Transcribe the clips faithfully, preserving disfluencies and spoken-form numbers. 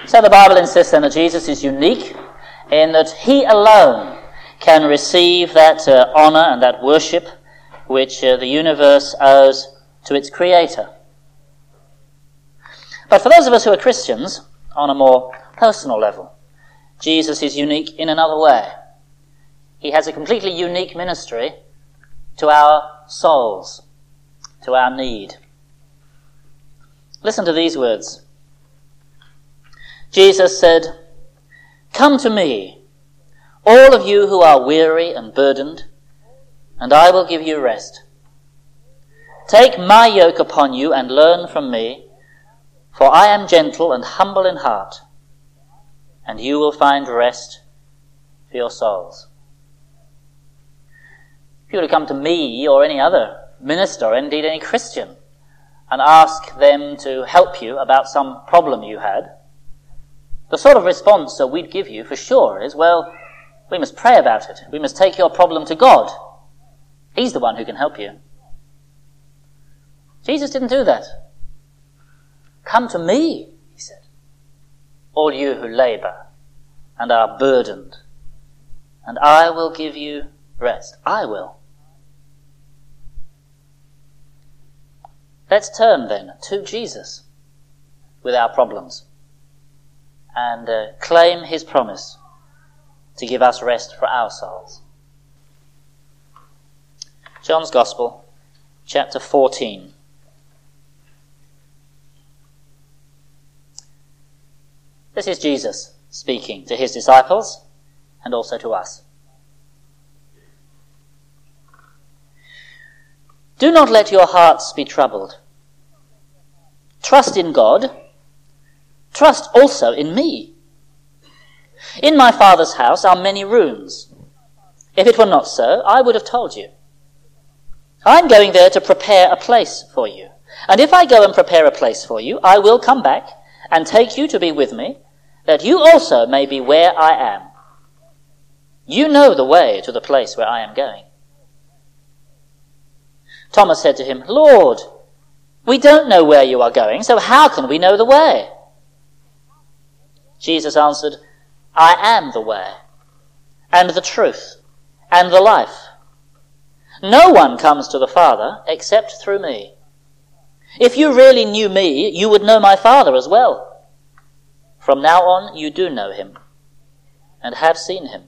So the Bible insists then that Jesus is unique in that he alone can receive that uh, honour and that worship which uh, the universe owes to its creator. But for those of us who are Christians, on a more personal level, Jesus is unique in another way. He has a completely unique ministry to our souls, to our need. Listen to these words. Jesus said, "Come to me, all of you who are weary and burdened, and I will give you rest. Take my yoke upon you and learn from me, for I am gentle and humble in heart, and you will find rest for your souls." If you were to come to me or any other minister, or indeed any Christian, and ask them to help you about some problem you had, the sort of response that we'd give you for sure is, well, we must pray about it. We must take your problem to God. He's the one who can help you. Jesus didn't do that. "Come to me," he said, "all you who labour and are burdened, and I will give you rest." I will. Let's turn then to Jesus with our problems and uh, claim his promise to give us rest for our souls. John's Gospel, chapter fourteen. This is Jesus speaking to his disciples and also to us. "Do not let your hearts be troubled. Trust in God. Trust also in me. In my Father's house are many rooms. If it were not so, I would have told you. I'm going there to prepare a place for you. And if I go and prepare a place for you, I will come back and take you to be with me, that you also may be where I am. You know the way to the place where I am going." Thomas said to him, "Lord, we don't know where you are going, so how can we know the way?" Jesus answered, "I am the way, and the truth, and the life. No one comes to the Father except through me. If you really knew me, you would know my Father as well. From now on you do know him, and have seen him."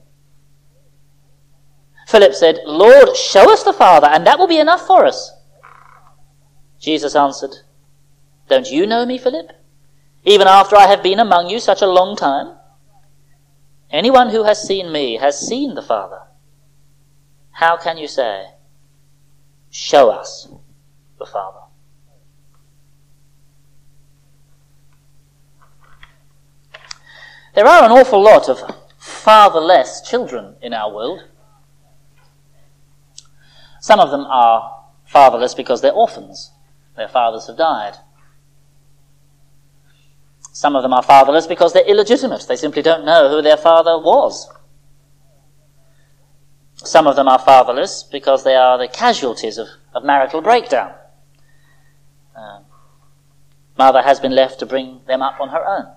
Philip said, "Lord, show us the Father, and that will be enough for us." Jesus answered, "Don't you know me, Philip, even after I have been among you such a long time? Anyone who has seen me has seen the Father. How can you say, 'Show us the Father'?" There are an awful lot of fatherless children in our world. Some of them are fatherless because they're orphans. Their fathers have died. Some of them are fatherless because they're illegitimate. They simply don't know who their father was. Some of them are fatherless because they are the casualties of, of marital breakdown. Um, mother has been left to bring them up on her own.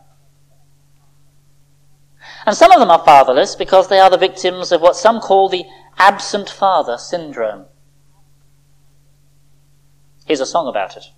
And some of them are fatherless because they are the victims of what some call the absent father syndrome. Here's a song about it.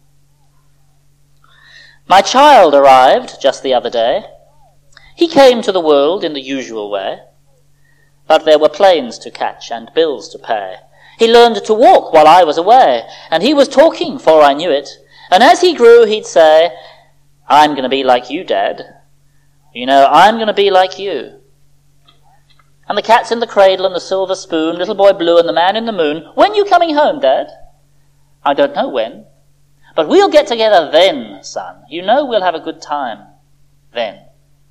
"My child arrived just the other day. He came to the world in the usual way, but there were planes to catch and bills to pay. He learned to walk while I was away, and he was talking 'fore I knew it. And as he grew, he'd say, 'I'm going to be like you, Dad. You know, I'm going to be like you.' And the cat's in the cradle and the silver spoon, little boy blue and the man in the moon. 'When you coming home, Dad?' 'I don't know when. But we'll get together then, son. You know we'll have a good time then.'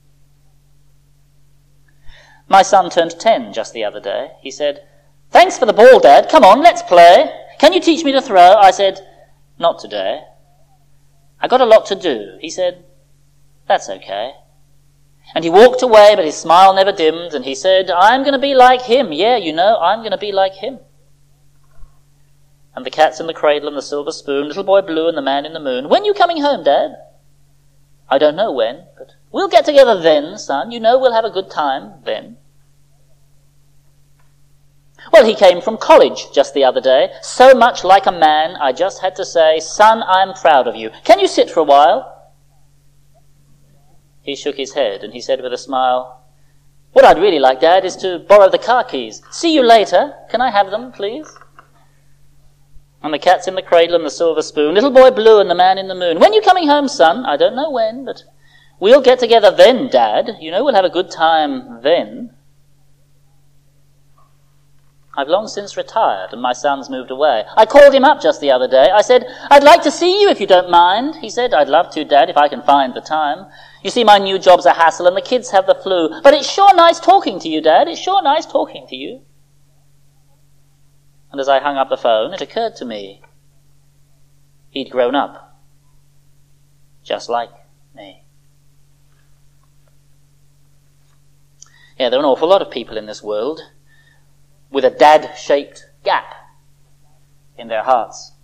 My son turned ten just the other day. He said, 'Thanks for the ball, Dad. Come on, let's play. Can you teach me to throw?' I said, 'Not today. I got a lot to do.' He said, 'That's okay.' And he walked away, but his smile never dimmed, and he said, 'I'm going to be like him. Yeah, you know, I'm going to be like him.' And the cat's in the cradle and the silver spoon, little boy blue and the man in the moon. 'When you coming home, Dad?' 'I don't know when, but We'll get together then, son. You know we'll have a good time then. Well, he came from college just the other day. So much like a man, I just had to say, son, I'm proud of you. Can you sit for a while? He shook his head and he said with a smile, what I'd really like, Dad, is to borrow the car keys. See you later. Can I have them, please? And the cat's in the cradle and the silver spoon, little boy blue and the man in the moon. When you coming home, son? I don't know when, but we'll get together then, Dad. You know we'll have a good time then. I've long since retired and my son's moved away. I called him up just the other day. I said, I'd like to see you if you don't mind. He said, I'd love to, Dad, if I can find the time. You see, my new job's a hassle and the kids have the flu. But it's sure nice talking to you, Dad. It's sure nice talking to you. And as I hung up the phone, it occurred to me he'd grown up, just like me. Yeah, there are an awful lot of people in this world with a dad-shaped gap in their hearts.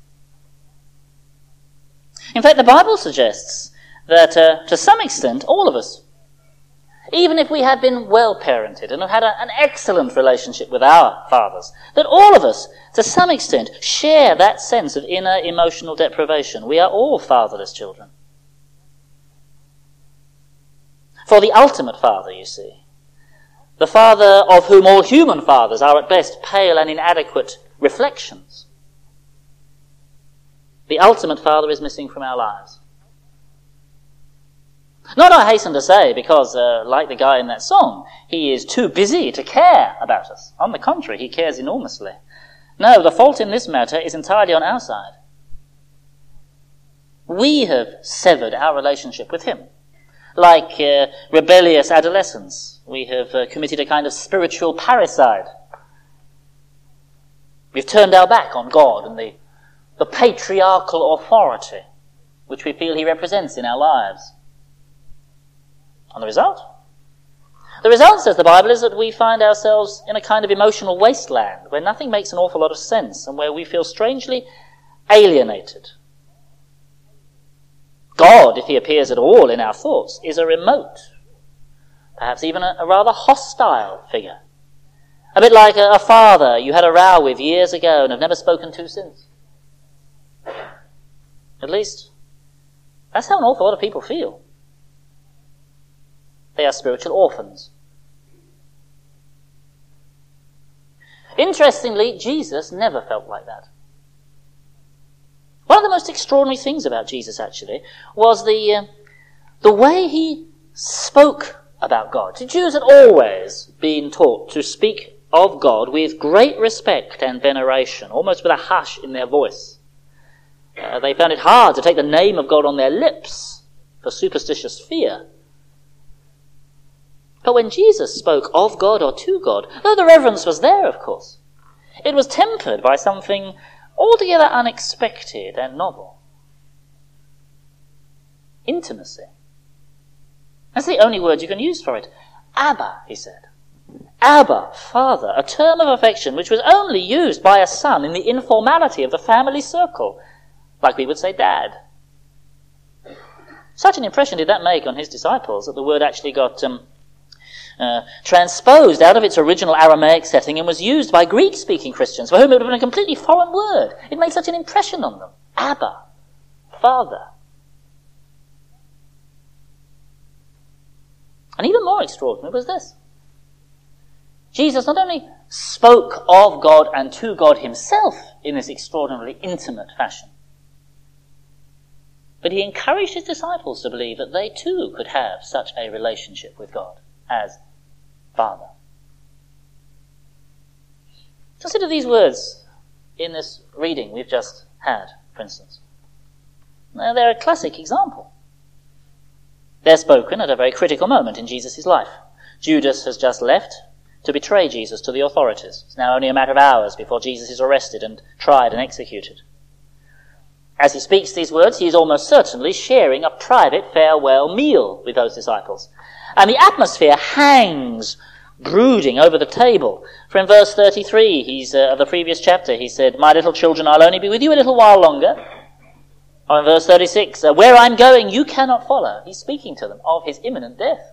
In fact, the Bible suggests that, uh, to some extent, all of us, even if we have been well-parented and have had a, an excellent relationship with our fathers, that all of us, to some extent, share that sense of inner emotional deprivation. We are all fatherless children. For the ultimate father, you see, the father of whom all human fathers are at best pale and inadequate reflections, the ultimate father is missing from our lives. Not, I hasten to say, because, uh, like the guy in that song, he is too busy to care about us. On the contrary, he cares enormously. No, the fault in this matter is entirely on our side. We have severed our relationship with him. Like uh, rebellious adolescents, we have uh, committed a kind of spiritual parricide. We've turned our back on God and the, the patriarchal authority which we feel he represents in our lives. And the result? The result, says the Bible, is that we find ourselves in a kind of emotional wasteland where nothing makes an awful lot of sense and where we feel strangely alienated. God, if he appears at all in our thoughts, is a remote, perhaps even a, a rather hostile figure. A bit like a, a father you had a row with years ago and have never spoken to since. At least, that's how an awful lot of people feel. They are spiritual orphans. Interestingly, Jesus never felt like that. One of the most extraordinary things about Jesus, actually, was the uh, the way he spoke about God. The Jews had always been taught to speak of God with great respect and veneration, almost with a hush in their voice. Uh, they found it hard to take the name of God on their lips for superstitious fear. But when Jesus spoke of God or to God, though the reverence was there, of course, it was tempered by something altogether unexpected and novel. Intimacy. That's the only word you can use for it. Abba, he said. Abba, Father, a term of affection which was only used by a son in the informality of the family circle, like we would say Dad. Such an impression did that make on his disciples that the word actually got um, uh, transposed out of its original Aramaic setting and was used by Greek-speaking Christians, for whom it would have been a completely foreign word. It made such an impression on them. Abba, Father. And even more extraordinary was this. Jesus not only spoke of God and to God himself in this extraordinarily intimate fashion, but he encouraged his disciples to believe that they too could have such a relationship with God as Father. Consider these words in this reading we've just had, for instance. Now, they're a classic example. They're spoken at a very critical moment in Jesus' life. Judas has just left to betray Jesus to the authorities. It's now only a matter of hours before Jesus is arrested and tried and executed. As he speaks these words, he is almost certainly sharing a private farewell meal with those disciples. And the atmosphere hangs brooding over the table. For in verse thirty-three he's, uh, of the previous chapter, he said, "My little children, I'll only be with you a little while longer. Or in verse thirty-six, uh, where I'm going you cannot follow. He's speaking to them of his imminent death.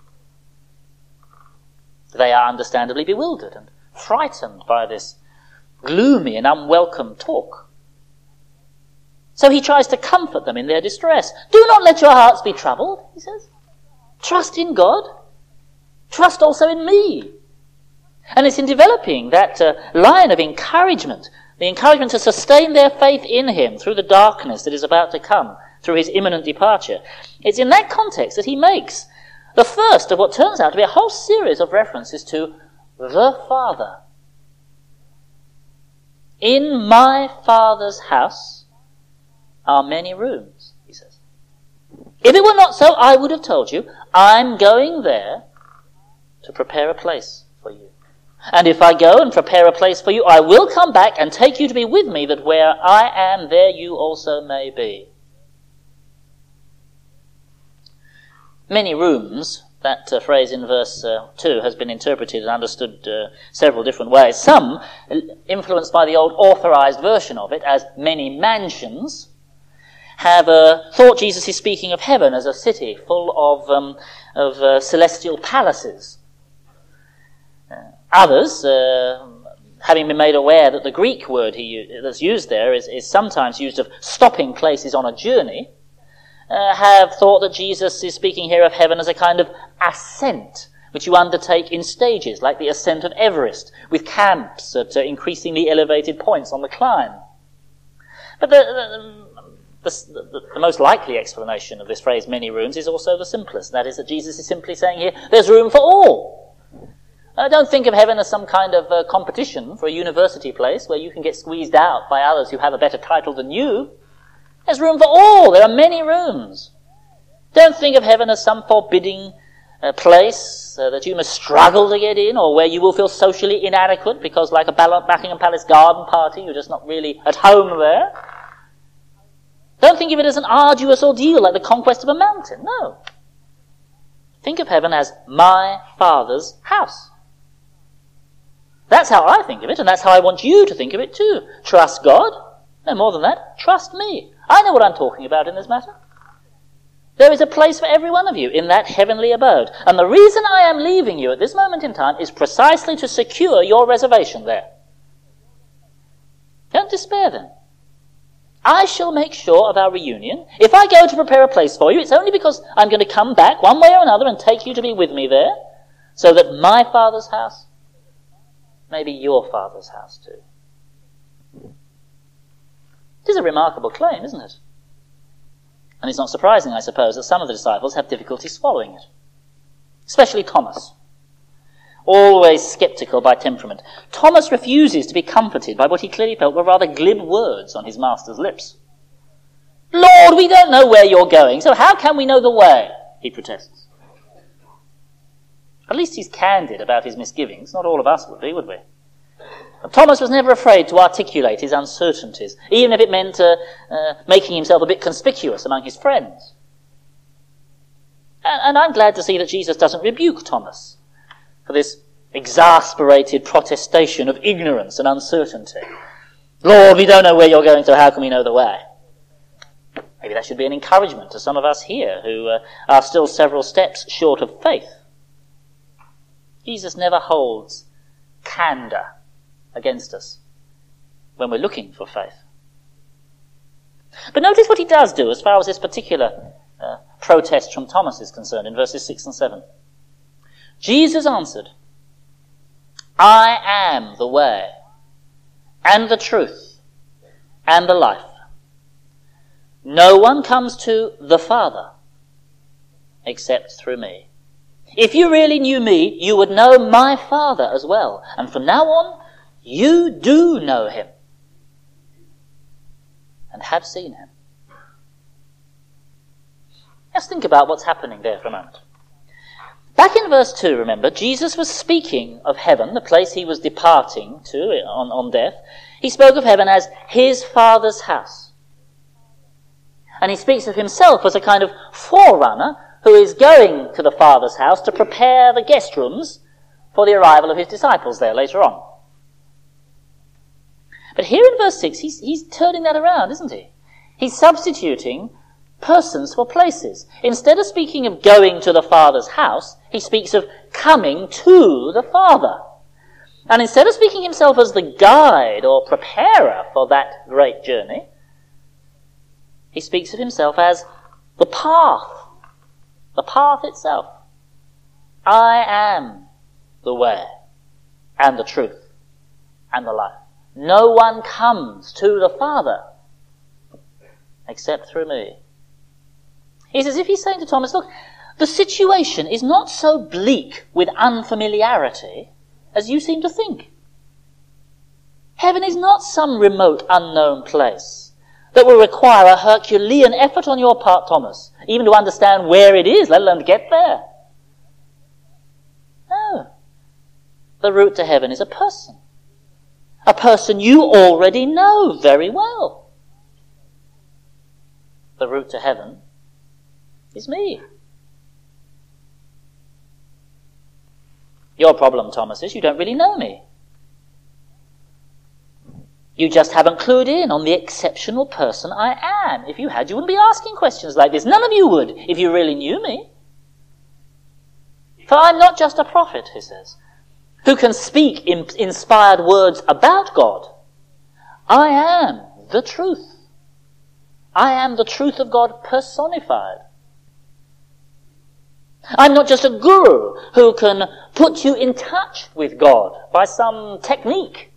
They are understandably bewildered and frightened by this gloomy and unwelcome talk. So he tries to comfort them in their distress. Do not let your hearts be troubled, he says. Trust in God. Trust also in me. And it's in developing that uh, line of encouragement, the encouragement to sustain their faith in him through the darkness that is about to come, through his imminent departure. It's in that context that he makes the first of what turns out to be a whole series of references to the Father. In my Father's house are many rooms, he says. If it were not so, I would have told you, I'm going there to prepare a place for you. And if I go and prepare a place for you, I will come back and take you to be with me, that where I am, there you also may be. Many rooms, that uh, phrase in verse uh, two has been interpreted and understood uh, several different ways. Some, influenced by the old authorized version of it, as many mansions, have uh, thought Jesus is speaking of heaven as a city full of, um, of uh, celestial palaces. Uh, others, uh, having been made aware that the Greek word he, that's used there is, is sometimes used of stopping places on a journey, Uh, have thought that Jesus is speaking here of heaven as a kind of ascent, which you undertake in stages, like the ascent of Everest, with camps at uh, increasingly elevated points on the climb. But the, the, the, the, the most likely explanation of this phrase, many rooms, is also the simplest. That is that Jesus is simply saying here, there's room for all. Uh, don't think of heaven as some kind of uh, competition for a university place where you can get squeezed out by others who have a better title than you. There's room for all. There are many rooms. Don't think of heaven as some forbidding uh, place uh, that you must struggle to get in, or where you will feel socially inadequate because, like a Buckingham Palace garden party, you're just not really at home there. Don't think of it as an arduous ordeal like the conquest of a mountain. No. Think of heaven as my Father's house. That's how I think of it, and that's how I want you to think of it too. Trust God. No more than that. Trust me. I know what I'm talking about in this matter. There is a place for every one of you in that heavenly abode. And the reason I am leaving you at this moment in time is precisely to secure your reservation there. Don't despair then. I shall make sure of our reunion. If I go to prepare a place for you, it's only because I'm going to come back one way or another and take you to be with me there, so that my Father's house may be your Father's house too. It is a remarkable claim, isn't it? And it's not surprising, I suppose, that some of the disciples have difficulty swallowing it. Especially Thomas. Always sceptical by temperament. Thomas refuses to be comforted by what he clearly felt were rather glib words on his master's lips. Lord, we don't know where you're going, so how can we know the way? He protests. At least he's candid about his misgivings. Not all of us would be, would we? Thomas was never afraid to articulate his uncertainties, even if it meant uh, uh, making himself a bit conspicuous among his friends. And, and I'm glad to see that Jesus doesn't rebuke Thomas for this exasperated protestation of ignorance and uncertainty. Lord, we don't know where you're going, so how can we know the way? Maybe that should be an encouragement to some of us here who uh, are still several steps short of faith. Jesus never holds candour against us when we're looking for faith. But notice what he does do as far as this particular uh, protest from Thomas is concerned in verses six and seven. Jesus answered, I am the way and the truth and the life. No one comes to the Father except through me. If you really knew me, you would know my Father as well. And from now on, you do know him and have seen him. Let's think about what's happening there for a moment. Back in verse two, remember, Jesus was speaking of heaven, the place he was departing to on, on death. He spoke of heaven as his Father's house. And he speaks of himself as a kind of forerunner who is going to the Father's house to prepare the guest rooms for the arrival of his disciples there later on. But here in verse six, he's, he's turning that around, isn't he? He's substituting persons for places. Instead of speaking of going to the Father's house, he speaks of coming to the Father. And instead of speaking himself as the guide or preparer for that great journey, he speaks of himself as the path, the path itself. I am the way and the truth and the life. No one comes to the Father except through me. It's as if he's saying to Thomas, look, the situation is not so bleak with unfamiliarity as you seem to think. Heaven is not some remote, unknown place that will require a Herculean effort on your part, Thomas, even to understand where it is, let alone get there. No. The route to heaven is a person. A person you already know very well. The route to heaven is me. Your problem, Thomas, is you don't really know me. You just haven't clued in on the exceptional person I am. If you had, you wouldn't be asking questions like this. None of you would, if you really knew me. For I'm not just a prophet, he says, who can speak in inspired words about God. I am the truth. I am the truth of God personified. I'm not just a guru who can put you in touch with God by some technique.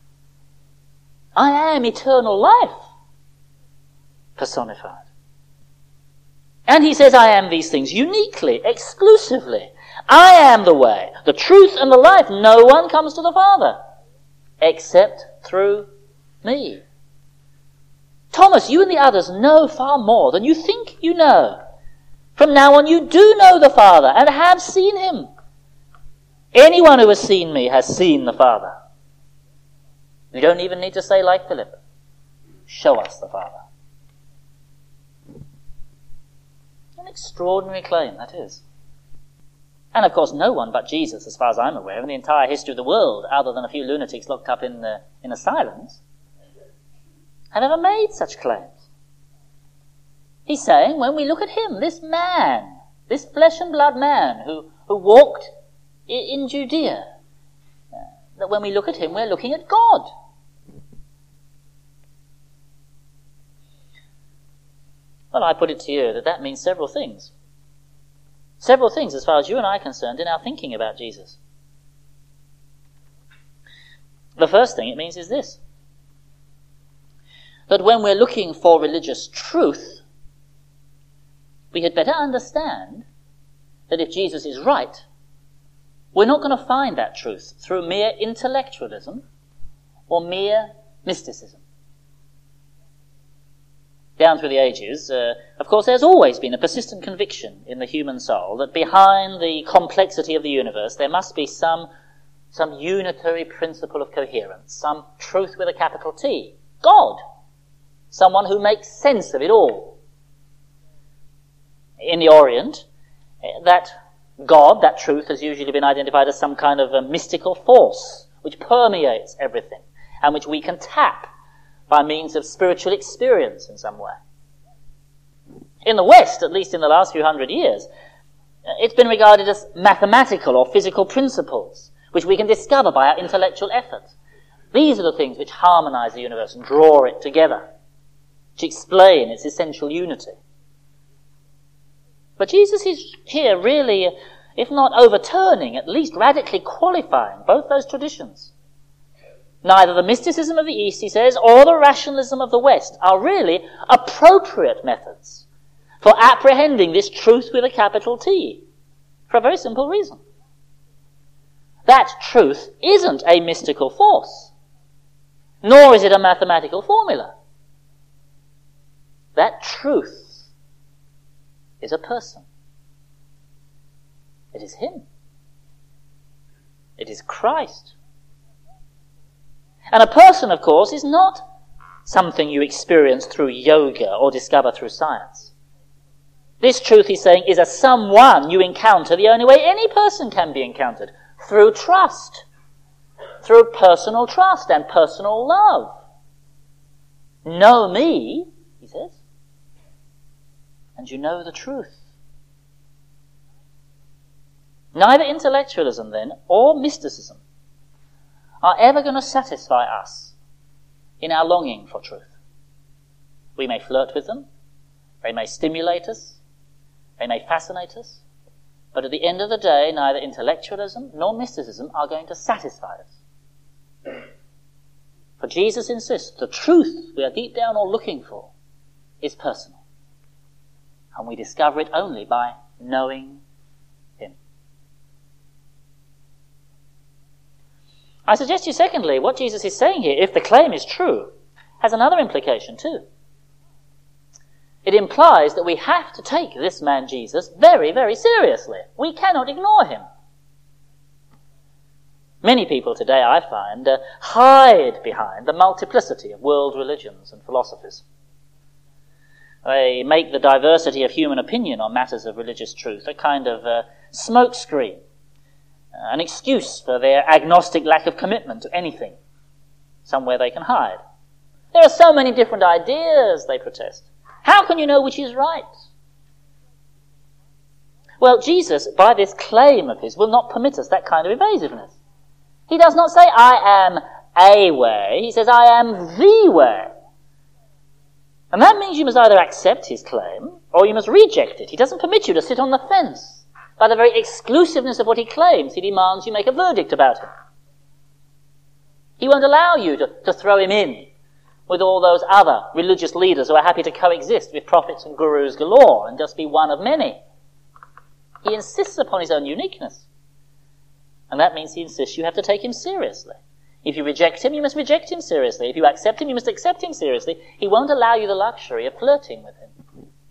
I am eternal life personified. And he says I am these things uniquely, exclusively. I am the way, the truth and the life. No one comes to the Father except through me. Thomas, you and the others know far more than you think you know. From now on you do know the Father and have seen him. Anyone who has seen me has seen the Father. You don't even need to say like Philip, show us the Father. An extraordinary claim, that is. And of course no one but Jesus, as far as I'm aware, in the entire history of the world, other than a few lunatics locked up in, the, in asylums, have ever made such claims. He's saying, when we look at him, this man, this flesh and blood man who, who walked in, in Judea, uh, that when we look at him, we're looking at God. Well, I put it to you that that means several things. Several things as far as you and I are concerned in our thinking about Jesus. The first thing it means is this, that when we're looking for religious truth, we had better understand that if Jesus is right, we're not going to find that truth through mere intellectualism or mere mysticism. Down through the ages, uh, of course, there's always been a persistent conviction in the human soul that behind the complexity of the universe there must be some, some unitary principle of coherence, some truth with a capital T, God, someone who makes sense of it all. In the Orient, that God, that truth, has usually been identified as some kind of a mystical force which permeates everything and which we can tap by means of spiritual experience in some way. In the West, at least in the last few hundred years, it's been regarded as mathematical or physical principles which we can discover by our intellectual efforts. These are the things which harmonize the universe and draw it together, which explain its essential unity. But Jesus is here really, if not overturning, at least radically qualifying both those traditions. Neither the mysticism of the East, he says, or the rationalism of the West are really appropriate methods for apprehending this truth with a capital T, for a very simple reason. That truth isn't a mystical force, nor is it a mathematical formula. That truth is a person. It is him. It is Christ. And a person, of course, is not something you experience through yoga or discover through science. This truth, he's saying, is a someone you encounter the only way any person can be encountered, through trust, through personal trust and personal love. Know me, he says, and you know the truth. Neither intellectualism, then, or mysticism are ever going to satisfy us in our longing for truth. We may flirt with them, they may stimulate us, they may fascinate us, but at the end of the day, neither intellectualism nor mysticism are going to satisfy us. For Jesus insists the truth we are deep down all looking for is personal, and we discover it only by knowing him. I suggest to you, secondly, what Jesus is saying here, if the claim is true, has another implication too. It implies that we have to take this man Jesus very, very seriously. We cannot ignore him. Many people today, I find, uh, hide behind the multiplicity of world religions and philosophies. They make the diversity of human opinion on matters of religious truth a kind of uh, smokescreen, uh, an excuse for their agnostic lack of commitment to anything, somewhere they can hide. There are so many different ideas, they protest. How can you know which is right? Well, Jesus, by this claim of his, will not permit us that kind of evasiveness. He does not say, I am a way. He says, I am the way. And that means you must either accept his claim or you must reject it. He doesn't permit you to sit on the fence. By the very exclusiveness of what he claims, he demands you make a verdict about him. He won't allow you to, to throw him in with all those other religious leaders who are happy to coexist with prophets and gurus galore and just be one of many. He insists upon his own uniqueness. And that means he insists you have to take him seriously. If you reject him, you must reject him seriously. If you accept him, you must accept him seriously. He won't allow you the luxury of flirting with him.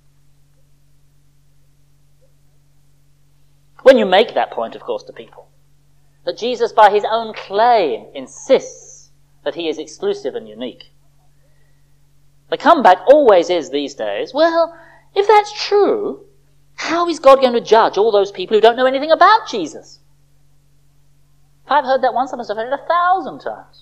When you make that point, of course, to people, that Jesus, by his own claim, insists that he is exclusive and unique, the comeback always is these days, well, if that's true, how is God going to judge all those people who don't know anything about Jesus? If I've heard that once, I must have heard it a thousand times.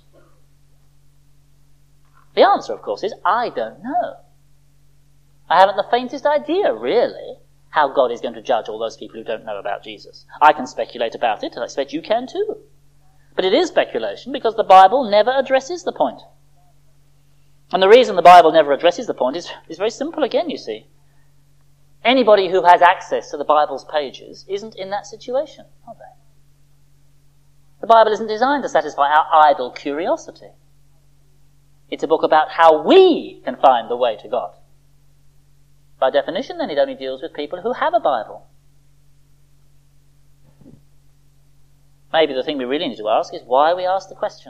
The answer, of course, is I don't know. I haven't the faintest idea, really, how God is going to judge all those people who don't know about Jesus. I can speculate about it, and I expect you can too. But it is speculation because the Bible never addresses the point. And the reason the Bible never addresses the point is, is very simple again, you see. Anybody who has access to the Bible's pages isn't in that situation, are they? The Bible isn't designed to satisfy our idle curiosity. It's a book about how we can find the way to God. By definition, then, it only deals with people who have a Bible. Maybe the thing we really need to ask is why we ask the question.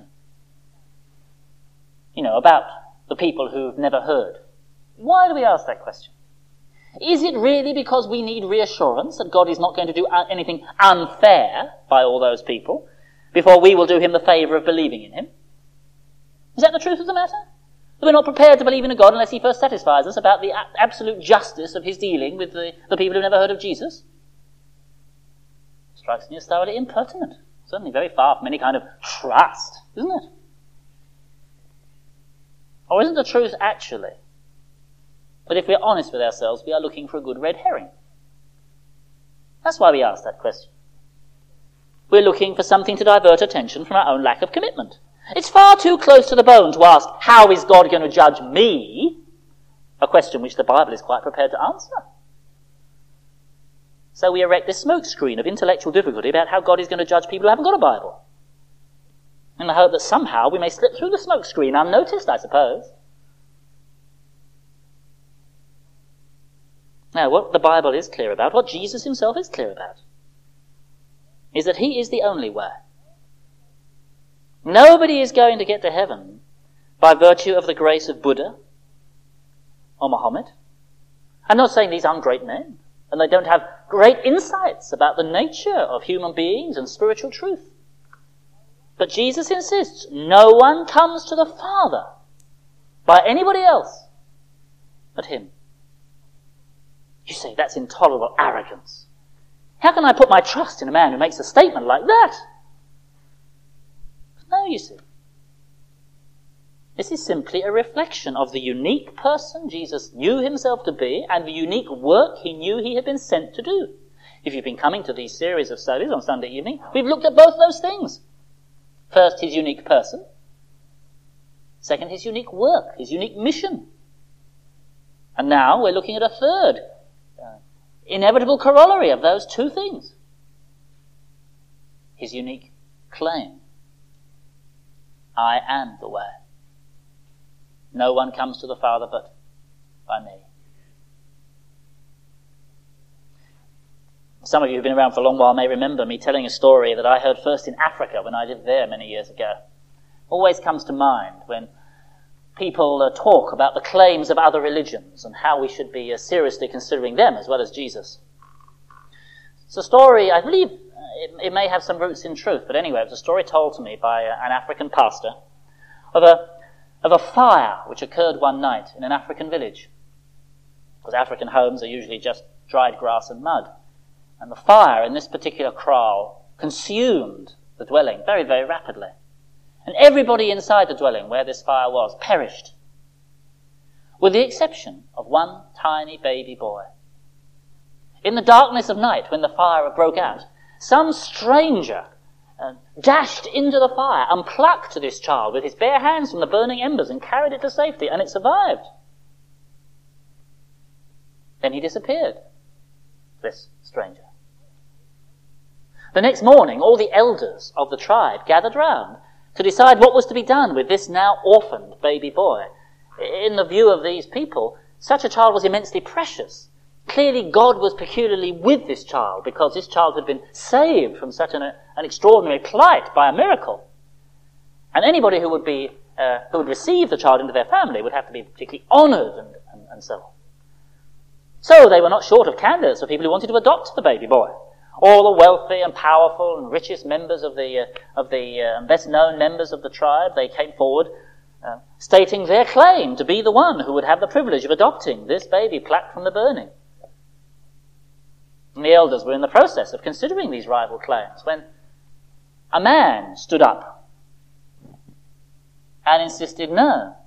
You know, about the people who've never heard. Why do we ask that question? Is it really because we need reassurance that God is not going to do anything unfair by all those people before we will do him the favour of believing in him? Is that the truth of the matter? That we're not prepared to believe in a God unless he first satisfies us about the a- absolute justice of his dealing with the, the people who've never heard of Jesus? Strikes me as thoroughly impertinent. Certainly very far from any kind of trust, isn't it? Or isn't the truth actually that if we're honest with ourselves, we are looking for a good red herring? That's why we ask that question. We're looking for something to divert attention from our own lack of commitment. It's far too close to the bone to ask, how is God going to judge me? A question which the Bible is quite prepared to answer. So we erect this smokescreen of intellectual difficulty about how God is going to judge people who haven't got a Bible, in the hope that somehow we may slip through the smokescreen unnoticed, I suppose. Now, what the Bible is clear about, what Jesus himself is clear about, is that he is the only way. Nobody is going to get to heaven by virtue of the grace of Buddha or Muhammad. I'm not saying these aren't great men, and they don't have great insights about the nature of human beings and spiritual truth. But Jesus insists no one comes to the Father by anybody else but him. You say, that's intolerable arrogance. How can I put my trust in a man who makes a statement like that? No, you see. This is simply a reflection of the unique person Jesus knew himself to be and the unique work he knew he had been sent to do. If you've been coming to these series of studies on Sunday evening, we've looked at both those things. First, his unique person. Second, his unique work, his unique mission. And now we're looking at a third uh, inevitable corollary of those two things. His unique claim. I am the way. No one comes to the Father but by me. Some of you who've been around for a long while may remember me telling a story that I heard first in Africa when I lived there many years ago. Always comes to mind when people uh, talk about the claims of other religions and how we should be uh, seriously considering them as well as Jesus. It's a story, I believe it, it may have some roots in truth, but anyway, it was a story told to me by uh, an African pastor of a of a fire which occurred one night in an African village. Because African homes are usually just dried grass and mud. And the fire in this particular kraal consumed the dwelling very, very rapidly. And everybody inside the dwelling where this fire was perished, with the exception of one tiny baby boy. In the darkness of night, when the fire broke out, some stranger uh, dashed into the fire and plucked this child with his bare hands from the burning embers and carried it to safety, and it survived. Then he disappeared, this stranger. The next morning, all the elders of the tribe gathered round to decide what was to be done with this now orphaned baby boy. In the view of these people, such a child was immensely precious. Clearly God was peculiarly with this child because this child had been saved from such an, an extraordinary plight by a miracle. And anybody who would be uh, who would receive the child into their family would have to be particularly honoured and, and, and so on. So they were not short of candidates for people who wanted to adopt the baby boy. All the wealthy and powerful and richest members of the uh, of the uh, best known members of the tribe, they came forward uh, stating their claim to be the one who would have the privilege of adopting this baby plucked from the burning. And the elders were in the process of considering these rival claims when a man stood up and insisted no,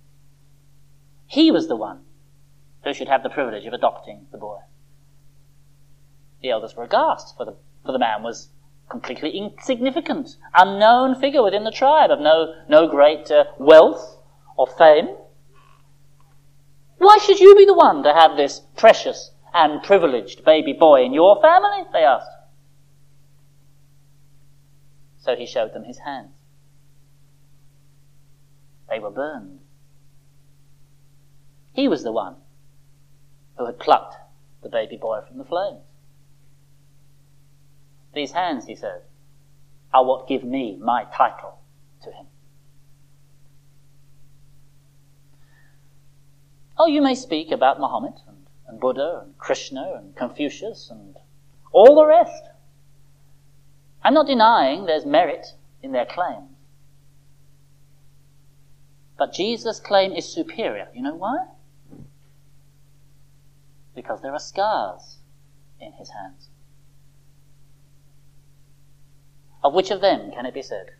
he was the one who should have the privilege of adopting the boy. The elders were aghast, for the, for the man was completely insignificant, unknown figure within the tribe, of no, no great uh, wealth or fame. Why should you be the one to have this precious and privileged baby boy in your family? They asked. So he showed them his hands. They were burned. He was the one who had plucked the baby boy from the flames. These hands, he said, are what give me my title to him. Oh, you may speak about Muhammad and, and Buddha and Krishna and Confucius and all the rest. I'm not denying there's merit in their claims. But Jesus' claim is superior. You know why? Because there are scars in his hands. Of which of them can it be said,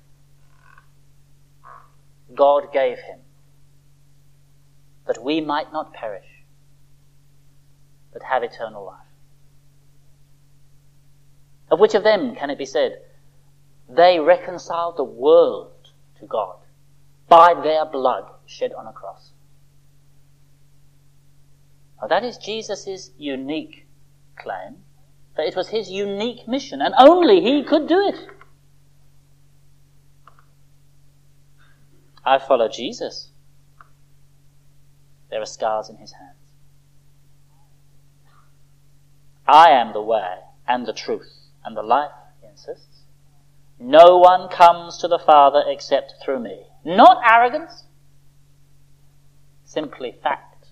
God gave him that we might not perish, but have eternal life? Of which of them can it be said, they reconciled the world to God by their blood shed on a cross? Now that is Jesus' unique claim, that it was his unique mission, and only he could do it. I follow Jesus. There are scars in his hands. I am the way and the truth and the life, he insists. No one comes to the Father except through me. Not arrogance, simply fact.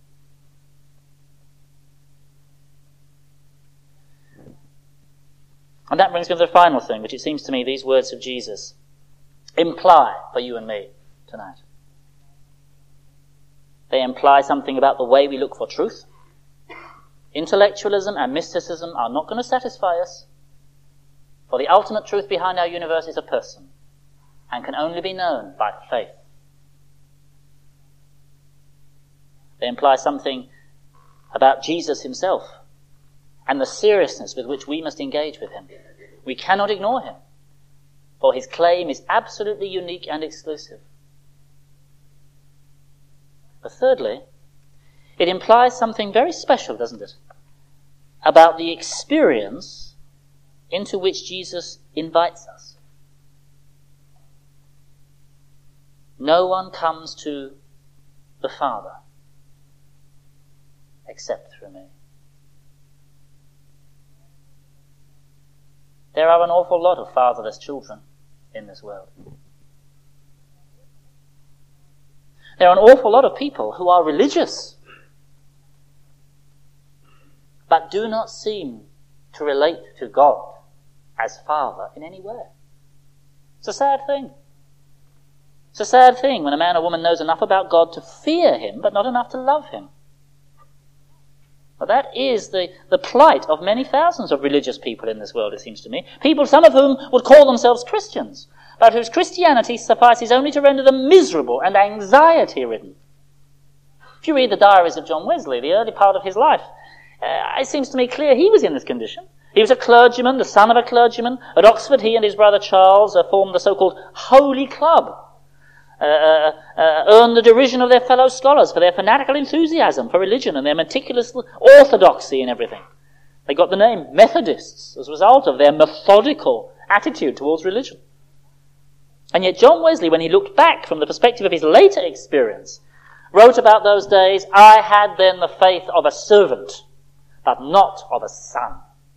And that brings me to the final thing, which it seems to me these words of Jesus imply for you and me tonight. They imply something about the way we look for truth. Intellectualism and mysticism are not going to satisfy us, for the ultimate truth behind our universe is a person and can only be known by faith They imply something about Jesus himself and the seriousness with which we must engage with him. We cannot ignore him, for his claim is absolutely unique and exclusive. But thirdly, it implies something very special, doesn't it? About the experience into which Jesus invites us. No one comes to the Father except through me. There are an awful lot of fatherless children in this world. There are an awful lot of people who are religious, but do not seem to relate to God as Father in any way. It's a sad thing. It's a sad thing when a man or woman knows enough about God to fear him, but not enough to love him. But that is the, the plight of many thousands of religious people in this world, it seems to me. People, some of whom would call themselves Christians, but whose Christianity suffices only to render them miserable and anxiety-ridden. If you read the diaries of John Wesley, the early part of his life, uh, it seems to me clear he was in this condition. He was a clergyman, the son of a clergyman. At Oxford, he and his brother Charles uh, formed the so-called Holy Club, uh, uh, uh, earned the derision of their fellow scholars for their fanatical enthusiasm for religion and their meticulous orthodoxy in everything. They got the name Methodists as a result of their methodical attitude towards religion. And yet John Wesley, when he looked back from the perspective of his later experience, wrote about those days, "I had then the faith of a servant, but not of a son."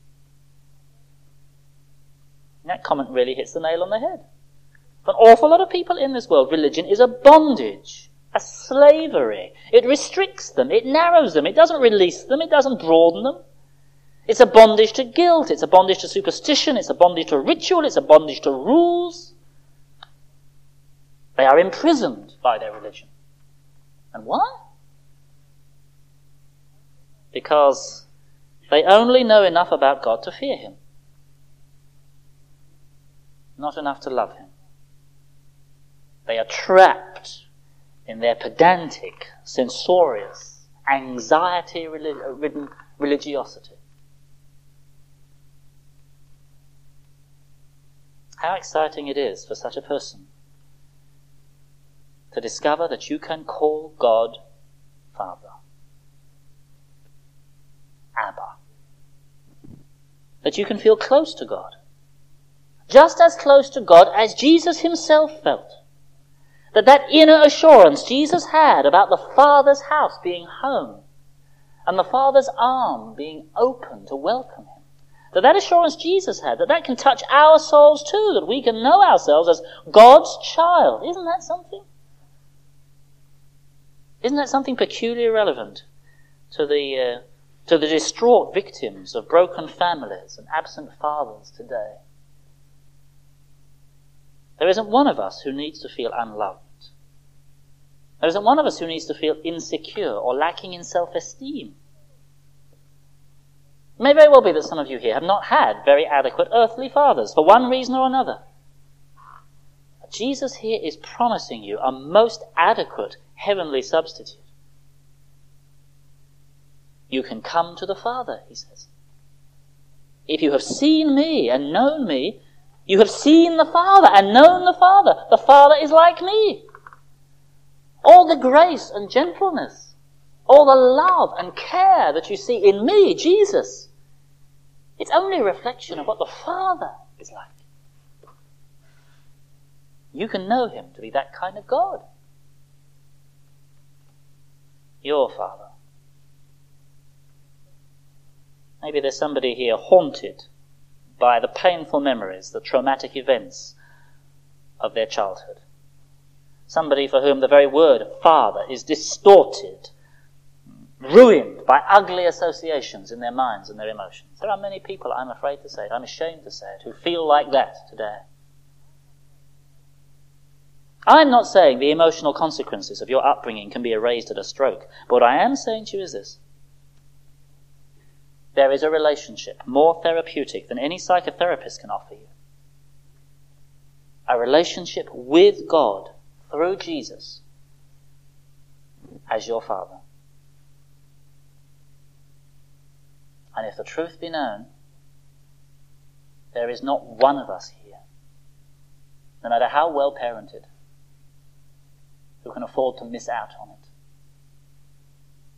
And that comment really hits the nail on the head. For an awful lot of people in this world, religion is a bondage, a slavery. It restricts them, it narrows them, it doesn't release them, it doesn't broaden them. It's a bondage to guilt, it's a bondage to superstition, it's a bondage to ritual, it's a bondage to rules. They are imprisoned by their religion. And why? Because they only know enough about God to fear him, not enough to love him. They are trapped in their pedantic, censorious, anxiety-ridden religiosity. How exciting it is for such a person to discover that you can call God Father. Abba. That you can feel close to God. Just as close to God as Jesus himself felt. That that inner assurance Jesus had about the Father's house being home and the Father's arm being open to welcome him. That that assurance Jesus had, that that can touch our souls too, that we can know ourselves as God's child. Isn't that something? Isn't that something peculiarly relevant to the uh, to the distraught victims of broken families and absent fathers today? There isn't one of us who needs to feel unloved. There isn't one of us who needs to feel insecure or lacking in self-esteem. It may very well be that some of you here have not had very adequate earthly fathers for one reason or another. But Jesus here is promising you a most adequate heavenly substitute. You can come to the Father, he says. If you have seen me and known me, you have seen the Father and known the Father. The Father is like me. All the grace and gentleness, all the love and care that you see in me, Jesus, it's only a reflection of what the Father is like. You can know him to be that kind of God. Your Father. Maybe there's somebody here haunted by the painful memories, the traumatic events of their childhood. Somebody for whom the very word father is distorted, ruined by ugly associations in their minds and their emotions. There are many people, I'm afraid to say it, I'm ashamed to say it, who feel like that today. I'm not saying the emotional consequences of your upbringing can be erased at a stroke, but what I am saying to you is this. There is a relationship more therapeutic than any psychotherapist can offer you. A relationship with God through Jesus as your Father. And if the truth be known, there is not one of us here, no matter how well parented, who can afford to miss out on it.